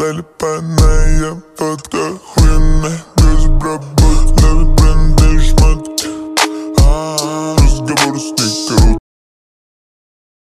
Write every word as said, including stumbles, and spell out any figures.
Dale panaia, vodka, хуйня, безработная, прям дешмат. Разговор с никого.